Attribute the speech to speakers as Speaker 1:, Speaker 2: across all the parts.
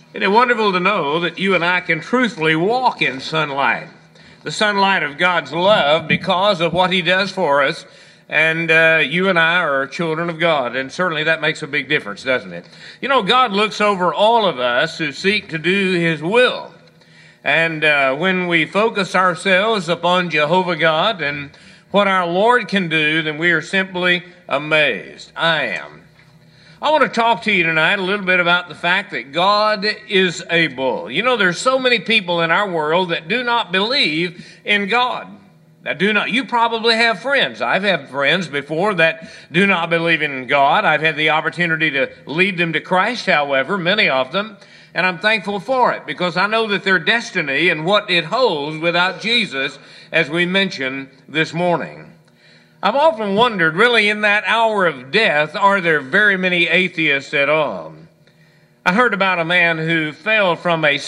Speaker 1: It is wonderful to know that you and I can truthfully walk in sunlight, the sunlight of God's love because of what He does for us. And you and I are children of God, and certainly that makes a big difference, doesn't it? You know, God looks over all of us who seek to do His will. And when we focus ourselves upon Jehovah God and what our Lord can do, then we are simply amazed. I am. I want to talk to you tonight a little bit about the fact that God is able. You know, there's so many people in our world that do not believe in God. That do not. You probably have friends. I've had friends before that do not believe in God. I've had the opportunity to lead them to Christ, however, many of them, and I'm thankful for it because I know that their destiny and what it holds without Jesus, as we mentioned this morning. I've often wondered, really, in that hour of death, are there very many atheists at all? I heard about a man who fell from a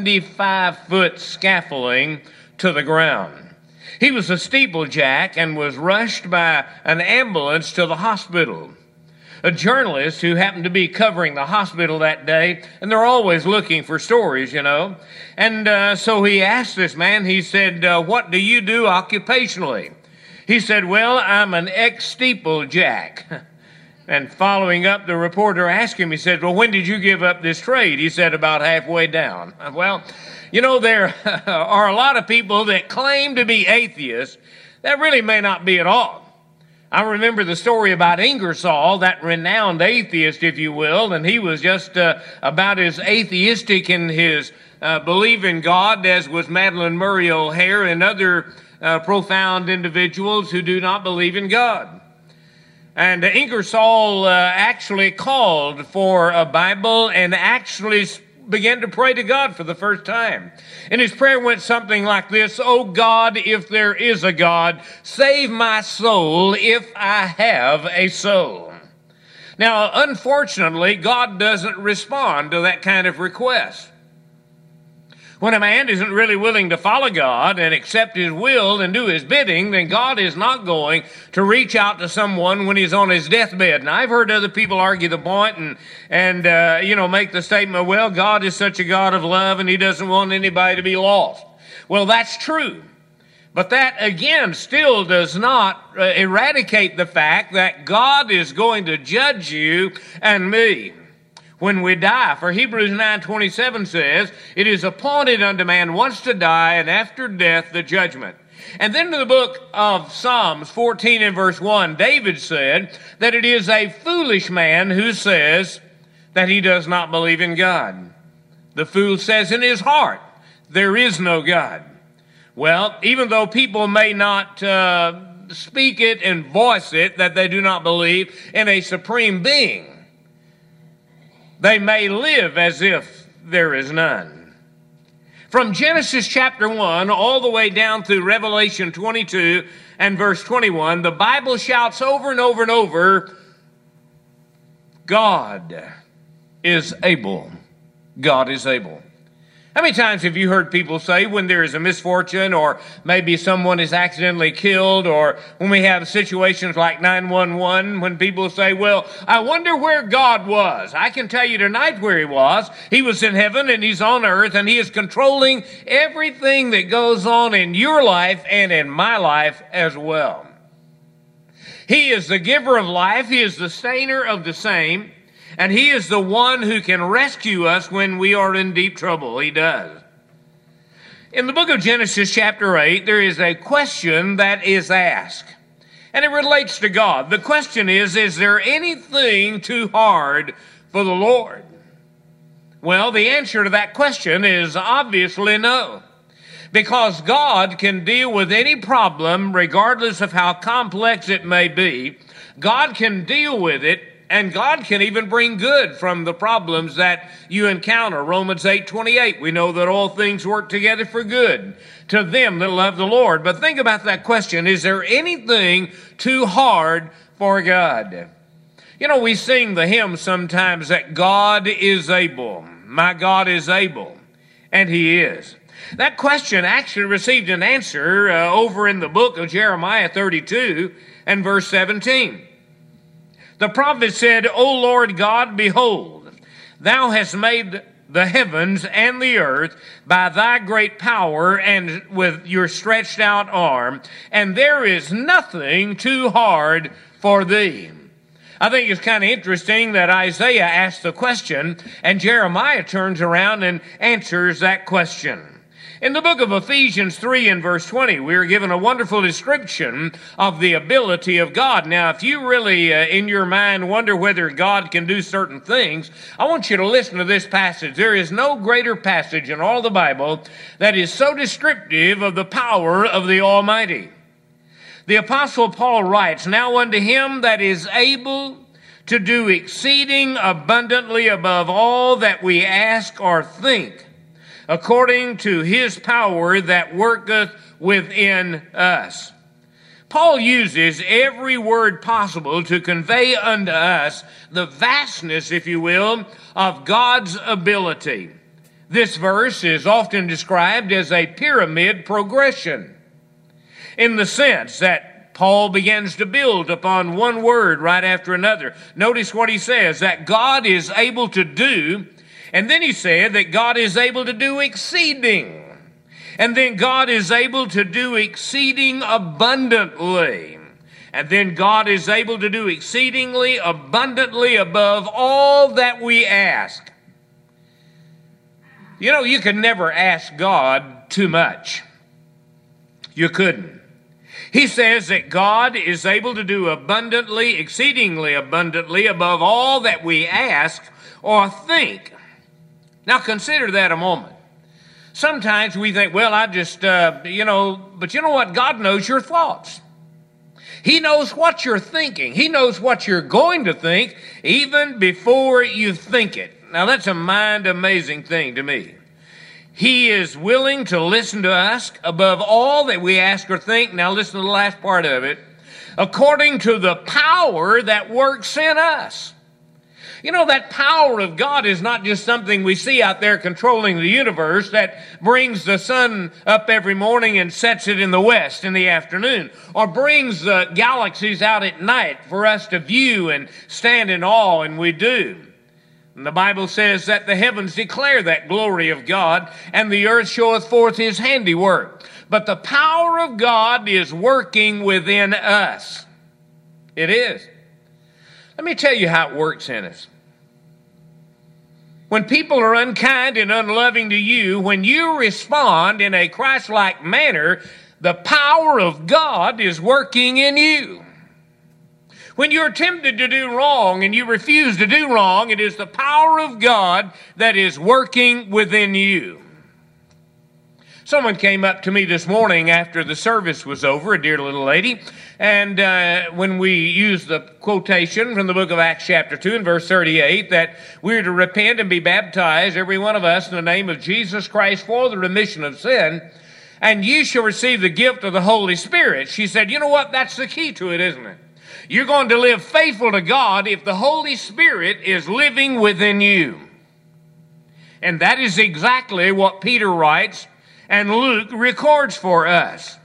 Speaker 1: 75-foot scaffolding to the ground. He was a steeplejack and was rushed by an ambulance to the hospital. A journalist who happened to be covering the hospital that day, and they're always looking for stories, you know. And so he asked this man, he said, what do you do occupationally? He said, well, I'm an ex-steeplejack. And following up, the reporter asked him, he said, well, when did you give up this trade? He said, about halfway down. Well, you know, there are a lot of people that claim to be atheists that really may not be at all. I remember the story about Ingersoll, that renowned atheist, if you will, and he was just about as atheistic in his belief in God as was Madalyn Murray O'Hair and other profound individuals who do not believe in God. And Ingersoll actually called for a Bible and actually began to pray to God for the first time. And his prayer went something like this: "Oh God, if there is a God, save my soul if I have a soul." Now, unfortunately, God doesn't respond to that kind of request. When a man isn't really willing to follow God and accept His will and do His bidding, then God is not going to reach out to someone when he's on his deathbed. And I've heard other people argue the point and make the statement, well, God is such a God of love and He doesn't want anybody to be lost. Well, that's true. But that, again, still does not eradicate the fact that God is going to judge you and me when we die. For Hebrews 9:27 says, it is appointed unto man once to die, and after death the judgment. And then in the book of Psalms 14 and verse 1, David said that it is a foolish man who says that he does not believe in God. The fool says in his heart, there is no God. Well, even though people may not speak it and voice it, that they do not believe in a supreme being, they may live as if there is none. From Genesis chapter 1 all the way down through Revelation 22 and verse 21, the Bible shouts over and over and over, God is able. God is able. How many times have you heard people say when there is a misfortune or maybe someone is accidentally killed, or when we have situations like 911, when people say, well, I wonder where God was. I can tell you tonight where He was. He was in heaven and He's on earth, and He is controlling everything that goes on in your life and in my life as well. He is the giver of life. He is the sustainer of the same. And He is the one who can rescue us when we are in deep trouble. He does. In the book of Genesis chapter 8, there is a question that is asked. And it relates to God. The question is there anything too hard for the Lord? Well, the answer to that question is obviously no. Because God can deal with any problem, regardless of how complex it may be. God can deal with it. And God can even bring good from the problems that you encounter. Romans 8:28, we know that all things work together for good to them that love the Lord. But think about that question. Is there anything too hard for God? You know, we sing the hymn sometimes that God is able. My God is able. And He is. That question actually received an answer over in the book of Jeremiah 32 and verse 17. The prophet said, O Lord God, behold, Thou hast made the heavens and the earth by thy great power and with your stretched out arm, and there is nothing too hard for thee. I think it's kind of interesting that Isaiah asked the question and Jeremiah turns around and answers that question. In the book of Ephesians 3 and verse 20, we are given a wonderful description of the ability of God. Now, if you really, in your mind, wonder whether God can do certain things, I want you to listen to this passage. There is no greater passage in all the Bible that is so descriptive of the power of the Almighty. The Apostle Paul writes, "Now unto him that is able to do exceeding abundantly above all that we ask or think, according to his power that worketh within us." Paul uses every word possible to convey unto us the vastness, if you will, of God's ability. This verse is often described as a pyramid progression, in the sense that Paul begins to build upon one word right after another. Notice what he says, that God is able to do. And then he said that God is able to do exceeding. And then God is able to do exceeding abundantly. And then God is able to do exceedingly abundantly above all that we ask. You know, you can never ask God too much. You couldn't. He says that God is able to do abundantly, exceedingly abundantly above all that we ask or think. Now consider that a moment. Sometimes we think, well, but you know what? God knows your thoughts. He knows what you're thinking. He knows what you're going to think even before you think it. Now that's a mind-amazing thing to me. He is willing to listen to us above all that we ask or think. Now listen to the last part of it. According to the power that works in us. You know, that power of God is not just something we see out there controlling the universe that brings the sun up every morning and sets it in the west in the afternoon, or brings the galaxies out at night for us to view and stand in awe, and we do. And the Bible says that the heavens declare that glory of God, and the earth showeth forth his handiwork. But the power of God is working within us. It is. Let me tell you how it works in us. When people are unkind and unloving to you, when you respond in a Christ-like manner, the power of God is working in you. When you're tempted to do wrong and you refuse to do wrong, it is the power of God that is working within you. Someone came up to me this morning after the service was over, a dear little lady, and when we used the quotation from the book of Acts chapter 2 and verse 38, that we're to repent and be baptized, every one of us, in the name of Jesus Christ for the remission of sin, and ye shall receive the gift of the Holy Spirit. She said, you know what? That's the key to it, isn't it? You're going to live faithful to God if the Holy Spirit is living within you. And that is exactly what Peter writes and Luke records for us.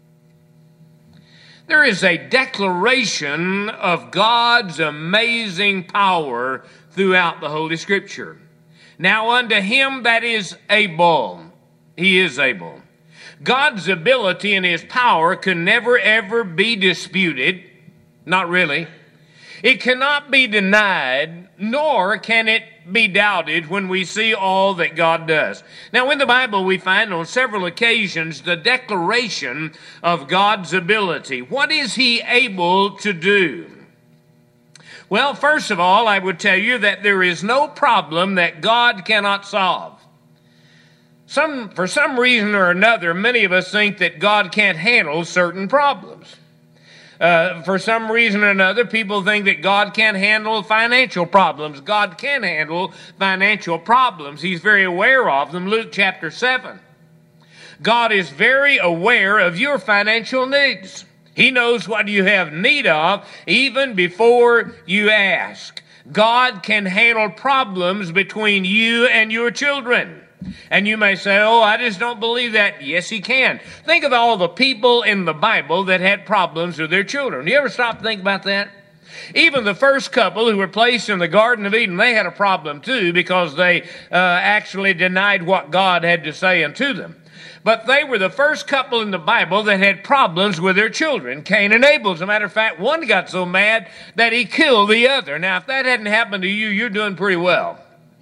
Speaker 1: There is a declaration of God's amazing power throughout the Holy Scripture. Now unto him that is able, he is able. God's ability and his power can never ever be disputed. Not really. It cannot be denied, nor can it be doubted when we see all that God does. Now, in the Bible, we find on several occasions the declaration of God's ability. What is he able to do? Well, first of all, I would tell you that there is no problem that God cannot solve. For some reason or another, many of us think that God can't handle certain problems. For some reason or another, people think that God can't handle financial problems. God can handle financial problems. He's very aware of them. Luke chapter 7. God is very aware of your financial needs. He knows what you have need of even before you ask. God can handle problems between you and your children. And you may say, oh, I just don't believe that. Yes, he can. Think of all the people in the Bible that had problems with their children. You ever stop to think about that? Even the first couple who were placed in the Garden of Eden, they had a problem too, because they actually denied what God had to say unto them. But they were the first couple in the Bible that had problems with their children, Cain and Abel. As a matter of fact, one got so mad that he killed the other. Now, if that hadn't happened to you, you're doing pretty well.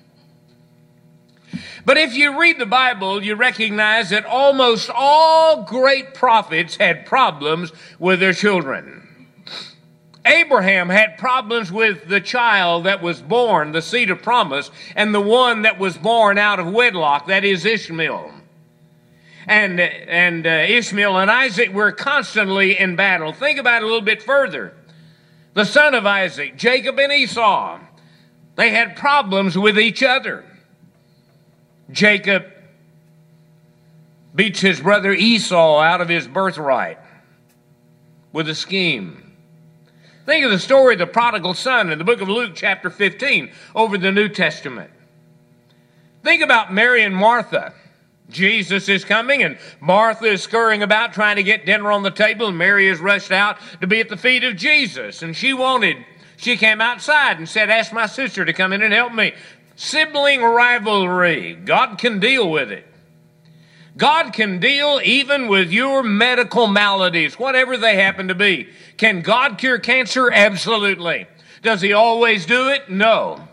Speaker 1: But if you read the Bible, you recognize that almost all great prophets had problems with their children. Abraham had problems with the child that was born, the seed of promise, and the one that was born out of wedlock, that is Ishmael. And Ishmael and Isaac were constantly in battle. Think about it a little bit further. The son of Isaac, Jacob and Esau, they had problems with each other. Jacob beats his brother Esau out of his birthright with a scheme. Think of the story of the prodigal son in the book of Luke chapter 15 over the New Testament. Think about Mary and Martha. Jesus is coming and Martha is scurrying about trying to get dinner on the table, and Mary is rushed out to be at the feet of Jesus. And she came outside and said, "Ask my sister to come in and help me." Sibling rivalry. God can deal with it. God can deal even with your medical maladies, whatever they happen to be. Can God cure cancer? Absolutely. Does he always do it? No.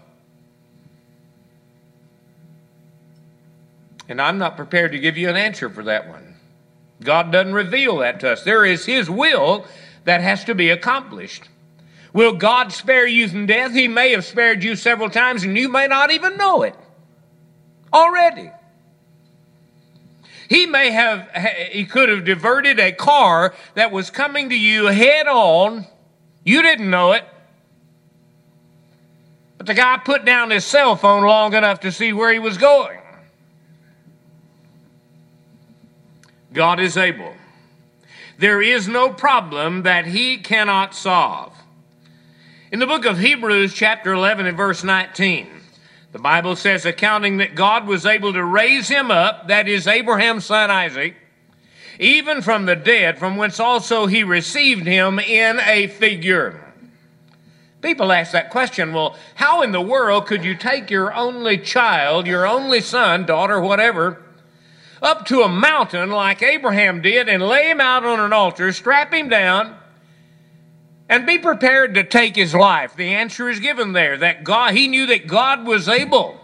Speaker 1: And I'm not prepared to give you an answer for that one. God doesn't reveal that to us. There is his will that has to be accomplished. Will God spare you from death? He may have spared you several times and you may not even know it already. He could have diverted a car that was coming to you head on. You didn't know it. But the guy put down his cell phone long enough to see where he was going. God is able. There is no problem that he cannot solve. In the book of Hebrews, chapter 11 and verse 19, the Bible says, accounting that God was able to raise him up, that is Abraham's son Isaac, even from the dead, from whence also he received him in a figure. People ask that question, well, how in the world could you take your only child, your only son, daughter, whatever, up to a mountain like Abraham did and lay him out on an altar, strap him down, and be prepared to take his life? The answer is given there, that he knew that God was able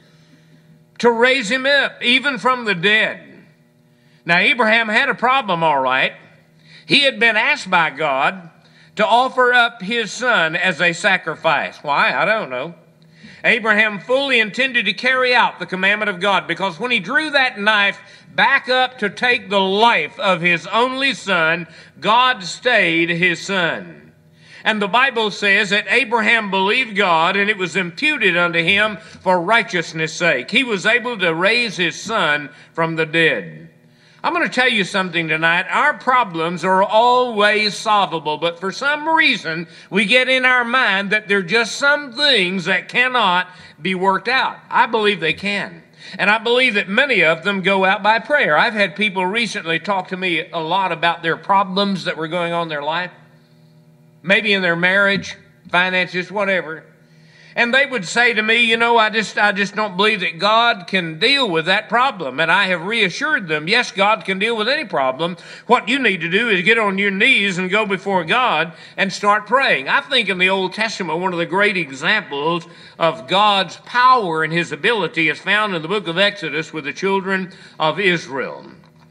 Speaker 1: to raise him up, even from the dead. Now, Abraham had a problem, all right. He had been asked by God to offer up his son as a sacrifice. Why? I don't know. Abraham fully intended to carry out the commandment of God, because when he drew that knife back up to take the life of his only son, God stayed his son. And the Bible says that Abraham believed God, and it was imputed unto him for righteousness' sake. He was able to raise his son from the dead. I'm going to tell you something tonight. Our problems are always solvable, but for some reason, we get in our mind that there are just some things that cannot be worked out. I believe they can. And I believe that many of them go out by prayer. I've had people recently talk to me a lot about their problems that were going on in their life. Maybe in their marriage, finances, whatever. And they would say to me, you know, I just don't believe that God can deal with that problem. And I have reassured them, yes, God can deal with any problem. What you need to do is get on your knees and go before God and start praying. I think in the Old Testament, one of the great examples of God's power and his ability is found in the book of Exodus with the children of Israel.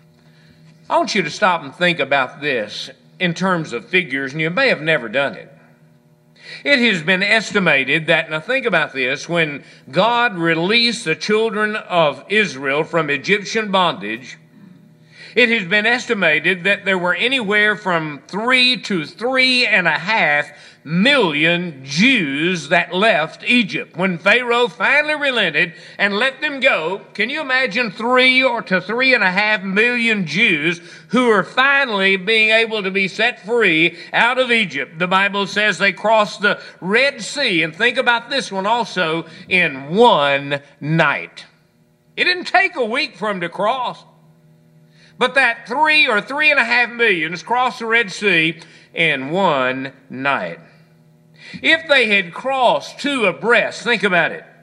Speaker 1: I want you to stop and think about this in terms of figures, and you may have never done it. It has been estimated that, now think about this, when God released the children of Israel from Egyptian bondage, it has been estimated that there were anywhere from 3 to 3.5 million Jews that left Egypt. When Pharaoh finally relented and let them go, can you imagine 3 to 3.5 million Jews who are finally being able to be set free out of Egypt? The Bible says they crossed the Red Sea, and think about this one also, in one night. It didn't take a week for them to cross. But that 3 or 3.5 million crossed the Red Sea in one night. If they had crossed two abreast, think about it,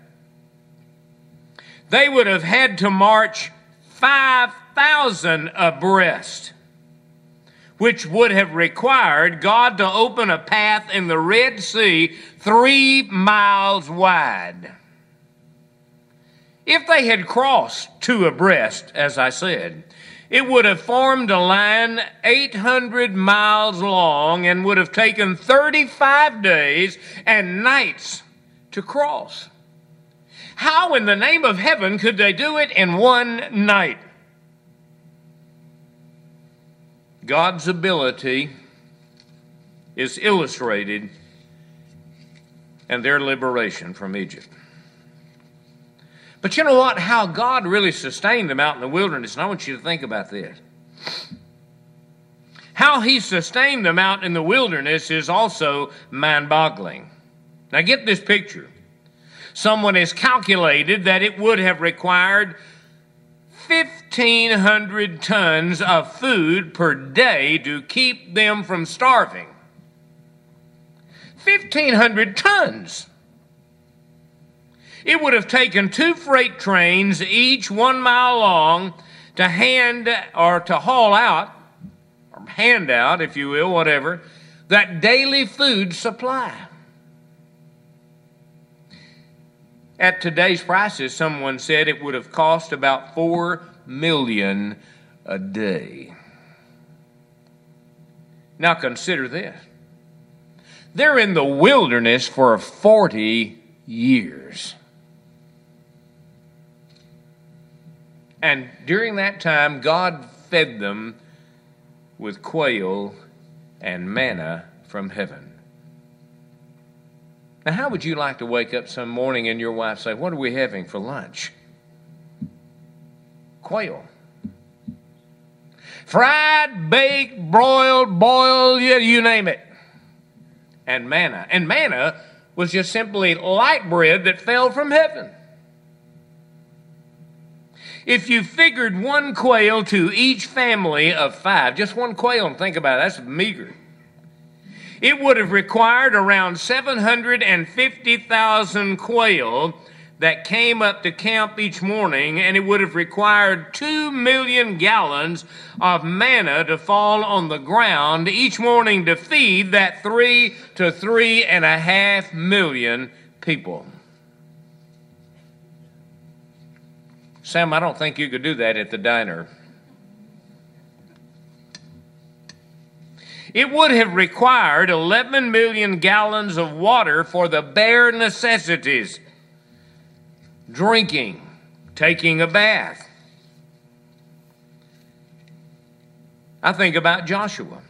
Speaker 1: they would have had to march 5,000 abreast, which would have required God to open a path in the Red Sea 3 miles wide. If they had crossed two abreast, as I said, it would have formed a line 800 miles long and would have taken 35 days and nights to cross. How in the name of heaven could they do it in one night? God's ability is illustrated in their liberation from Egypt. But you know what? How God really sustained them out in the wilderness, and I want you to think about this. How he sustained them out in the wilderness is also mind-boggling. Now get this picture. Someone has calculated that it would have required 1,500 tons of food per day to keep them from starving. 1,500 tons. It would have taken 2 freight trains, each 1 mile long, to hand out, if you will, whatever, that daily food supply. At today's prices, someone said it would have cost about $4 million a day. Now consider this. They're in the wilderness for 40 years. And during that time, God fed them with quail and manna from heaven. Now, how would you like to wake up some morning and your wife say, "What are we having for lunch?" Quail. Fried, baked, broiled, boiled, you name it. And manna. And manna was just simply light bread that fell from heaven. If you figured 1 quail to each family of 5, just 1 quail, and think about it, that's meager. It would have required around 750,000 quail that came up to camp each morning, and it would have required 2 million gallons of manna to fall on the ground each morning to feed that 3 to 3.5 million people. Sam, I don't think you could do that at the diner. It would have required 11 million gallons of water for the bare necessities: drinking, taking a bath. I think about Joshua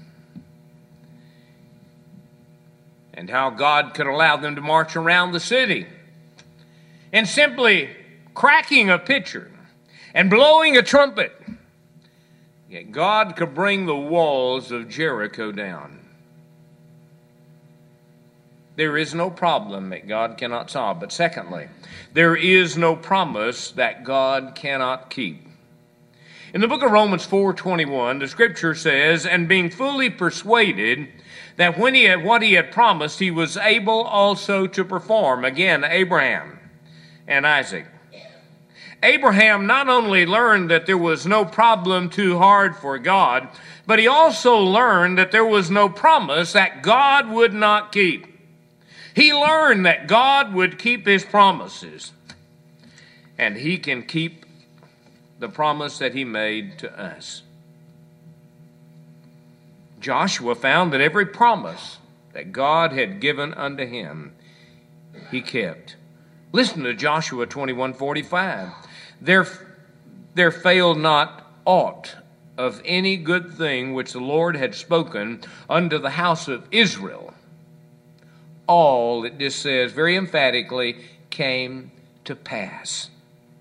Speaker 1: and how God could allow them to march around the city and simply cracking a pitcher and blowing a trumpet, yet God could bring the walls of Jericho down. There is no problem that God cannot solve. But secondly, there is no promise that God cannot keep. In the book of Romans 4:21, the scripture says, "And being fully persuaded that when he had what he had promised, he was able also to perform." Again, Abraham and Isaac. Abraham not only learned that there was no problem too hard for God, but he also learned that there was no promise that God would not keep. He learned that God would keep his promises, and he can keep the promise that he made to us. Joshua found that every promise that God had given unto him, he kept. Listen to Joshua 21:45. There failed not aught of any good thing which the Lord had spoken unto the house of Israel. All, it just says very emphatically, came to pass.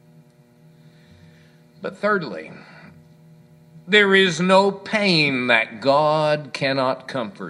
Speaker 1: But thirdly, there is no pain that God cannot comfort.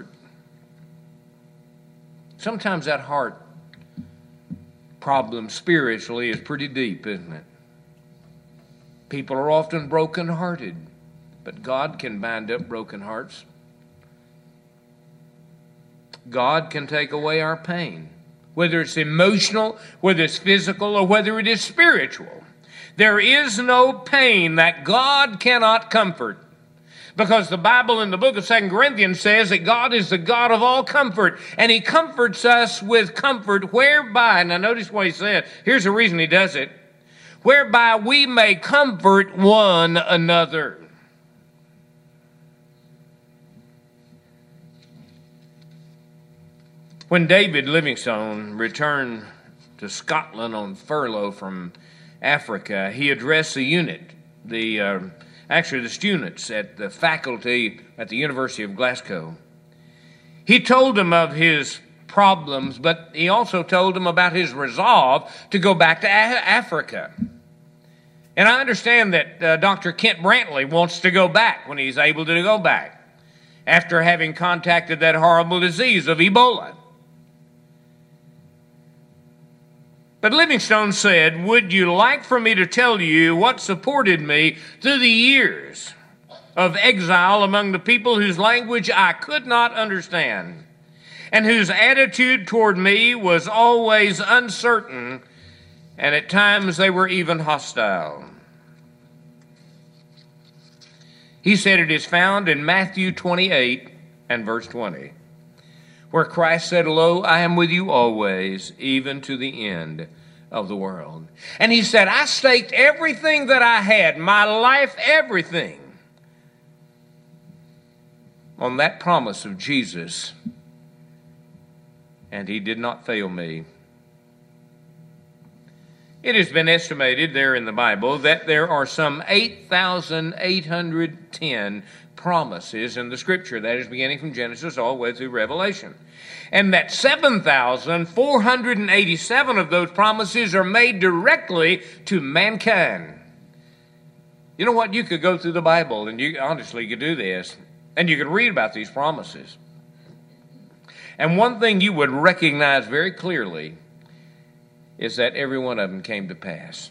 Speaker 1: Sometimes that heart problem spiritually is pretty deep, isn't it? People are often broken-hearted, but God can bind up broken hearts. God can take away our pain, whether it's emotional, whether it's physical, or whether it is spiritual. There is no pain that God cannot comfort, because the Bible in the book of 2 Corinthians says that God is the God of all comfort, and He comforts us with comfort whereby, now notice what He said, here's the reason He does it, whereby we may comfort one another. When David Livingstone returned to Scotland on furlough from Africa, he addressed the unit, the students at the faculty at the University of Glasgow. He told them of his problems, but he also told them about his resolve to go back to Africa. And I understand that Dr. Kent Brantley wants to go back when he's able to go back after having contacted that horrible disease of Ebola. But Livingstone said, "Would you like for me to tell you what supported me through the years of exile among the people whose language I could not understand, and whose attitude toward me was always uncertain, and at times they were even hostile?" He said it is found in Matthew 28 and verse 20. Where Christ said, "Lo, I am with you always, even to the end of the world." And He said, I staked everything that I had, my life, everything, on that promise of Jesus, and He did not fail me. It has been estimated there in the Bible that there are some 8,810 promises in the Scripture. That is beginning from Genesis all the way through Revelation. And that 7,487 of those promises are made directly to mankind. You know what? You could go through the Bible, and you honestly could do this, and you could read about these promises. And one thing you would recognize very clearly is that every one of them came to pass.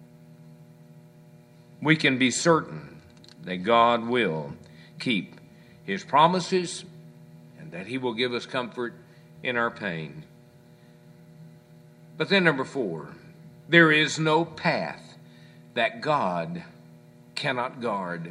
Speaker 1: We can be certain that God will keep His promises and that He will give us comfort in our pain. But then number 4, there is no path that God cannot guard.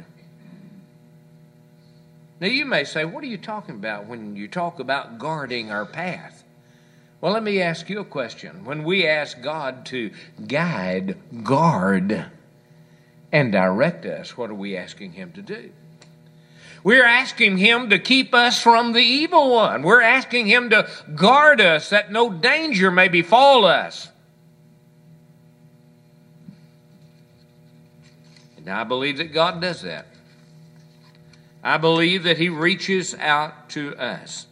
Speaker 1: Now you may say, what are you talking about when you talk about guarding our path? Well, let me ask you a question. When we ask God to guide, guard, and direct us, what are we asking Him to do? We're asking Him to keep us from the evil one. We're asking Him to guard us that no danger may befall us. And I believe that God does that. I believe that He reaches out to us.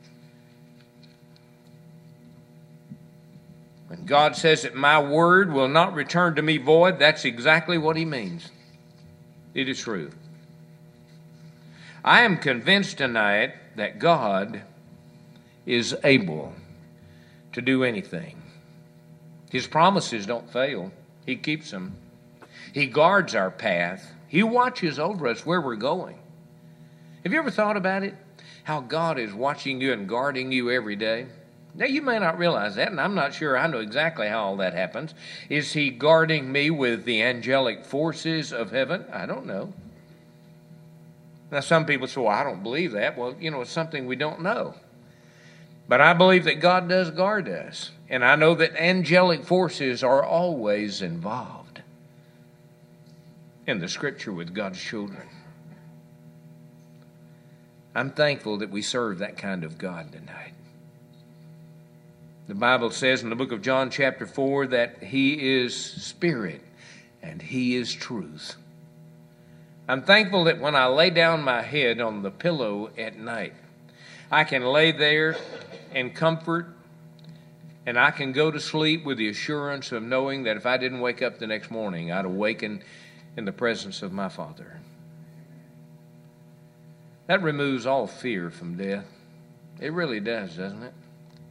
Speaker 1: When God says that my word will not return to me void, that's exactly what He means. It is true. I am convinced tonight that God is able to do anything. His promises don't fail. He keeps them. He guards our path. He watches over us where we're going. Have you ever thought about it? How God is watching you and guarding you every day? Now, you may not realize that, and I'm not sure I know exactly how all that happens. Is He guarding me with the angelic forces of heaven? I don't know. Now, some people say, well, I don't believe that. Well, it's something we don't know. But I believe that God does guard us, and I know that angelic forces are always involved in the Scripture with God's children. I'm thankful that we serve that kind of God tonight. The Bible says in the book of John chapter 4 that He is Spirit and He is truth. I'm thankful that when I lay down my head on the pillow at night, I can lay there in comfort, and I can go to sleep with the assurance of knowing that if I didn't wake up the next morning, I'd awaken in the presence of my Father. That removes all fear from death. It really does, doesn't it?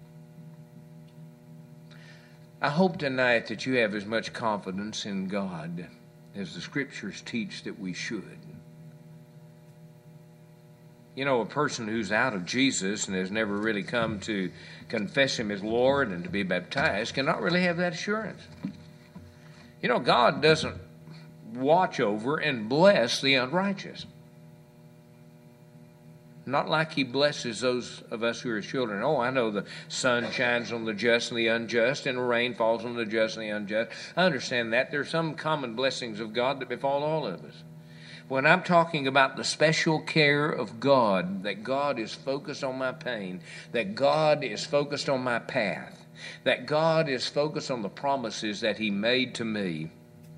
Speaker 1: I hope tonight that you have as much confidence in God as the Scriptures teach that we should. You know, a person who's out of Jesus and has never really come to confess Him as Lord and to be baptized cannot really have that assurance. You know, God doesn't watch over and bless the unrighteous. Not like He blesses those of us who are children. Oh, I know the sun shines on the just and the unjust, and the rain falls on the just and the unjust. I understand that. There are some common blessings of God that befall all of us. When I'm talking about the special care of God, that God is focused on my pain, that God is focused on my path, that God is focused on the promises that He made to me,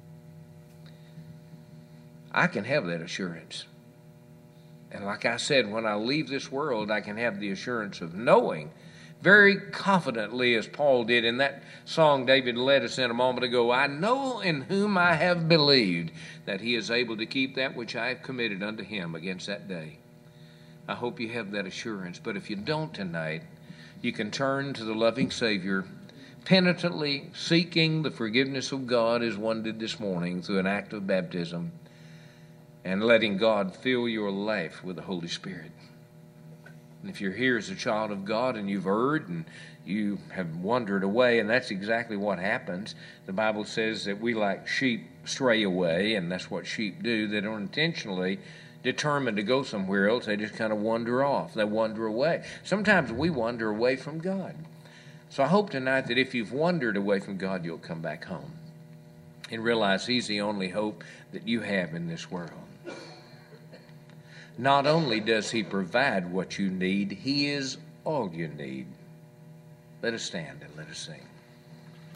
Speaker 1: I can have that assurance. And like I said, when I leave this world, I can have the assurance of knowing very confidently, as Paul did in that song David led us in a moment ago, I know in whom I have believed, that He is able to keep that which I have committed unto Him against that day. I hope you have that assurance. But if you don't tonight, you can turn to the loving Savior, penitently seeking the forgiveness of God as one did this morning through an act of baptism, and letting God fill your life with the Holy Spirit. And if you're here as a child of God and you've erred and you have wandered away, and that's exactly what happens. The Bible says that we like sheep stray away, and that's what sheep do. They don't intentionally determine to go somewhere else. They just kind of wander off. They wander away. Sometimes we wander away from God. So I hope tonight that if you've wandered away from God, you'll come back home and realize He's the only hope that you have in this world. Not only does He provide what you need, He is all you need. Let us stand and let us sing.